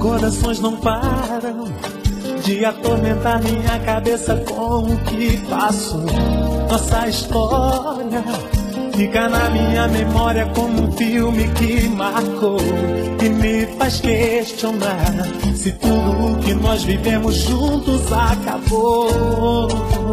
recordações não param de atormentar minha cabeça com o que faço. Nossa história fica na minha memória como um filme que marcou e me faz questionar se tudo o que nós vivemos juntos acabou.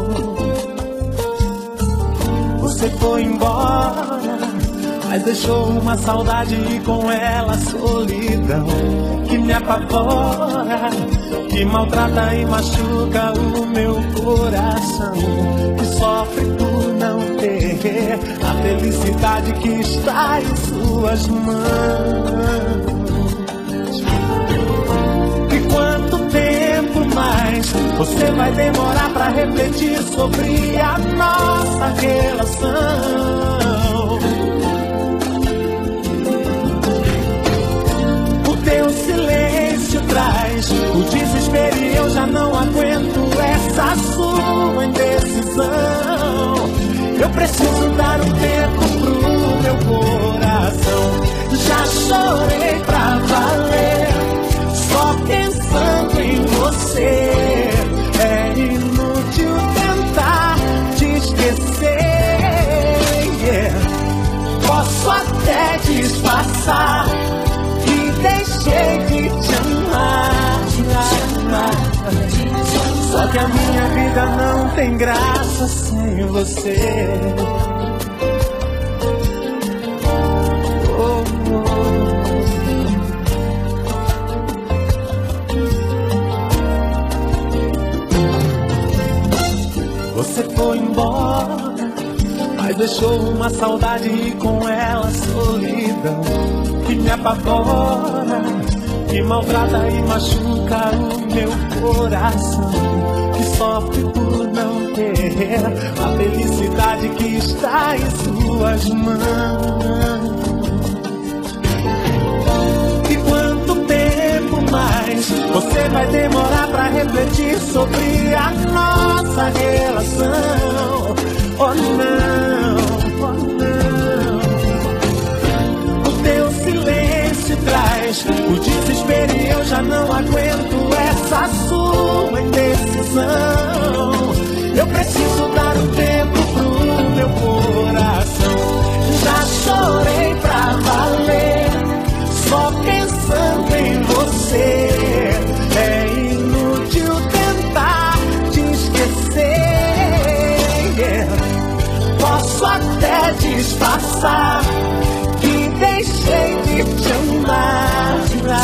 Você foi embora, mas deixou uma saudade e com ela a solidão que me apavora, que maltrata e machuca o meu coração, que sofre por não ter a felicidade que está em suas mãos. E quanto tempo mais você vai demorar pra refletir sobre a nossa relação? Teu silêncio traz o desespero e eu já não aguento essa sua indecisão. Eu preciso dar um tempo pro meu coração. Já chorei pra valer, só pensando em você. É inútil tentar te esquecer, yeah. Posso até disfarçar, deixei de te amar, só que a minha vida não tem graça sem você. Oh, oh. Você foi embora, mas deixou uma saudade e com ela a solidão que me apavora, que maltrata e machuca o meu coração, que sofre por não ter a felicidade que está em suas mãos. E quanto tempo mais você vai demorar pra refletir sobre a nossa relação? Oh não, oh não. O teu silêncio traz o desespero e eu já não aguento essa sua indecisão. Eu preciso dar um tempo pro meu coração. Já chorei pra valer, só pensando em você. É inútil tentar te esquecer, yeah. Posso até disfarçar que deixei de te amar,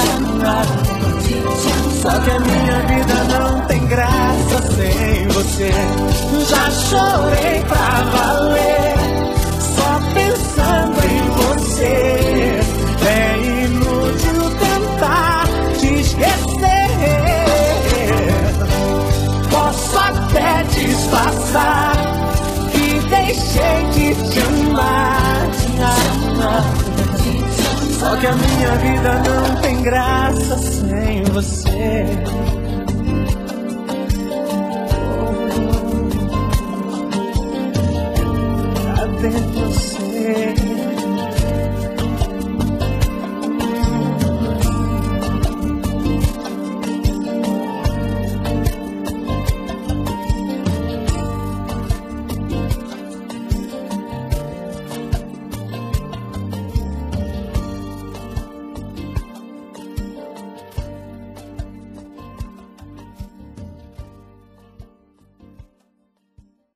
só que a minha vida não tem graça sem você. Já chorei pra valer, só pensando em você. É inútil tentar te esquecer. Posso até disfarçar que deixei de te amar, só que a minha vida não tem graça sem você.